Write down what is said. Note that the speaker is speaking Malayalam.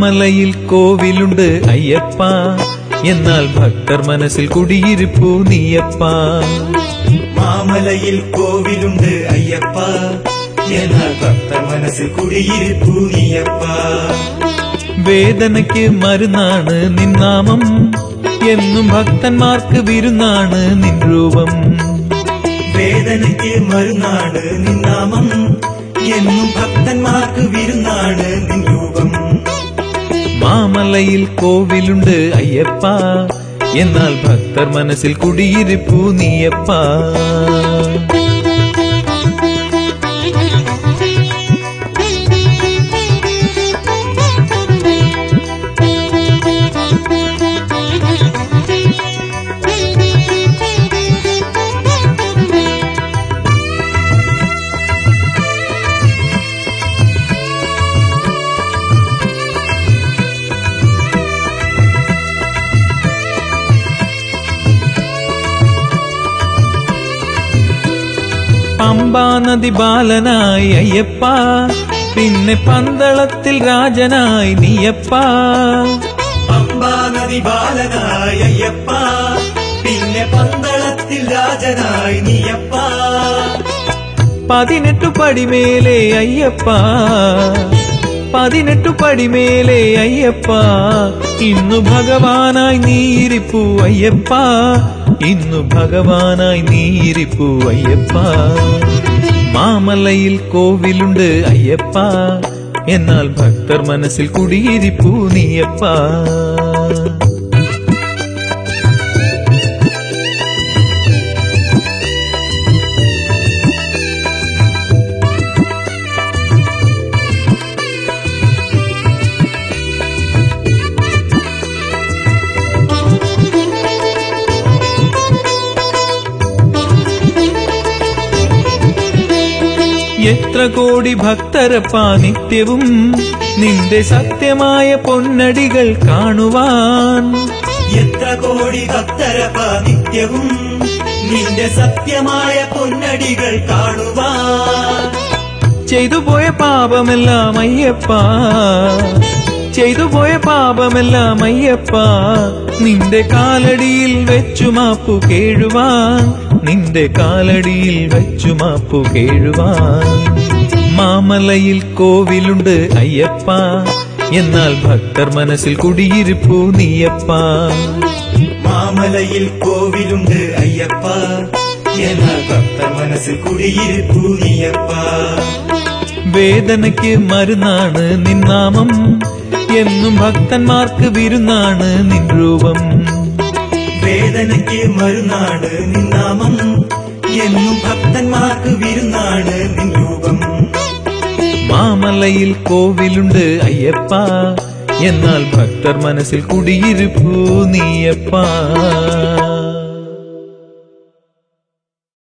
മാമലയിൽ കോവിലുണ്ട് അയ്യപ്പ, എന്നാൽ ഭക്തർ മനസ്സിൽ കുടിയിരിപ്പു നീയപ്പ. മാമലയിൽ കോവിലുണ്ട് അയ്യപ്പ, എന്നാൽ ഭക്തർ മനസ്സിൽ കുടിയിരിപ്പു നീയപ്പ. വേദനയ്ക്ക് മരുന്നാണ് നിന്നാമം, എന്നും ഭക്തന്മാർക്ക് വിരുന്നാണ് നിൻ രൂപം. വേദനയ്ക്ക് മരുന്നാണ് നിന്നാമം, എന്നും ഭക്തന്മാർക്ക് വിരുന്നാണ് നിൻ രൂപം. മാമലയിൽ കോവിലുണ്ട് അയ്യപ്പ, എന്നാൽ ഭക്തർ മനസ്സിൽ കുടിയിരിപ്പു നീയപ്പ. പമ്പാ നദി ബാലനായി അയ്യപ്പ, പിന്നെ പന്തളത്തിൽ രാജനായി നീയപ്പ. പമ്പാ നദി ബാലനായി അയ്യപ്പ, പിന്നെ പന്തളത്തിൽ രാജനായി നീയപ്പ. 18 പടിമേലെ അയ്യപ്പ, 18 പടിമേലെ അയ്യപ്പ, ഇന്നു ഭഗവാനായി നീയിരിപ്പു അയ്യപ്പ, ഇന്നു ഭഗവാനായി നീയിരിപ്പു അയ്യപ്പ. മാമലയിൽ കോവിലുണ്ട് അയ്യപ്പ, എന്നാൽ ഭക്തർ മനസ്സിൽ കുടിയിരിപ്പു നീയപ്പ. എത്ര കോടി ഭക്തരപ്പാ നിത്യവും നിന്റെ സത്യമായ പൊന്നടികൾ കാണുവാൻ. എത്ര കോടി ഭക്തരപ്പാ നിത്യവും നിന്റെ സത്യമായ പൊന്നടികൾ കാണുവാൻ. ചെയ്തുപോയ പാപമെല്ലാം അയ്യപ്പ, ചെയ്തുപോയ പാപമെല്ലാം അയ്യപ്പ, നിന്റെ കാലടിയിൽ വെച്ചു മാപ്പു കേഴുവാൻ, നിന്റെ കാലടിയിൽ വെച്ചു മാപ്പു കേഴുവാൻ. മാമലയിൽ കോവിലുണ്ട് അയ്യപ്പ, എന്നാൽ ഭക്തർ മനസ്സിൽ കുടിയിരിപ്പു നീയപ്പ. മാമലയിൽ കോവിലുണ്ട് അയ്യപ്പ, എന്നാൽ ഭക്തർ മനസ്സിൽ കുടിയിരിപ്പു നീയപ്പ. വേദനയ്ക്ക് മരുന്നാണ് നിന്നാമം, എന്നും ഭക്തന്മാർക്ക് വിരുന്നാണ് നിൻ രൂപം. വേദനയ്ക്ക് മരുന്നാണ് നിന്നാമം, എന്നും ഭക്തന്മാർക്ക് വിരുന്നാണ് നിൻ രൂപം. മാമലയിൽ കോവിലുണ്ട് അയ്യപ്പ, എന്നാൽ ഭക്തർ മനസ്സിൽ കുടിയിരിപ്പു നീയപ്പ.